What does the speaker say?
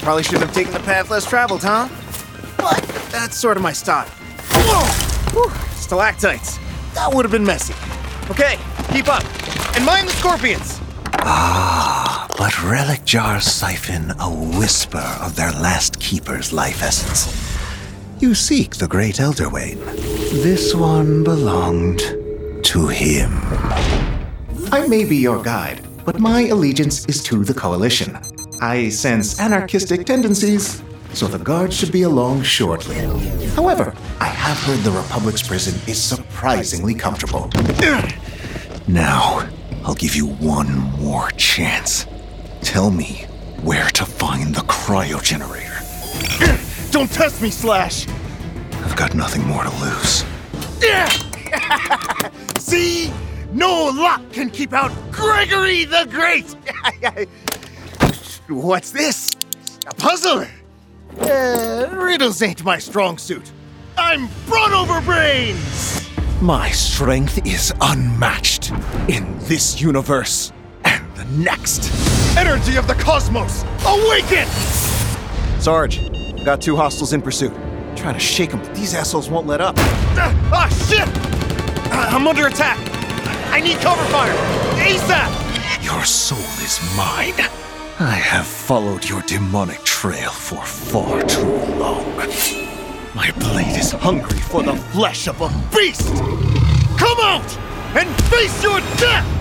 Probably shouldn't have taken the path less traveled, huh? But that's sort of my style. Whoa! Whew. Stalactites. That would have been messy. Okay, keep up. And mind the scorpions! But relic jars siphon a whisper of their last keeper's life essence. You seek the great Elder Wayne. This one belonged to him. I may be your guide, but my allegiance is to the Coalition. I sense anarchistic tendencies, so the guards should be along shortly. However, I have heard the Republic's prison is surprisingly comfortable. Now, I'll give you one more chance. Tell me where to find the cryogenerator. Don't test me, Slash! I've got nothing more to lose. See? No luck can keep out Gregory the Great! What's this? A puzzle? Riddles ain't my strong suit. I'm brought over brains! My strength is unmatched in this universe and the next. Energy of the cosmos, awaken! Sarge, got 2 hostiles in pursuit. Trying to shake them, but these assholes won't let up. Shit! I'm under attack. I need cover fire. ASAP! Your soul is mine. I have followed your demonic trail for far too long. My blade is hungry for the flesh of a beast! Come out and face your death!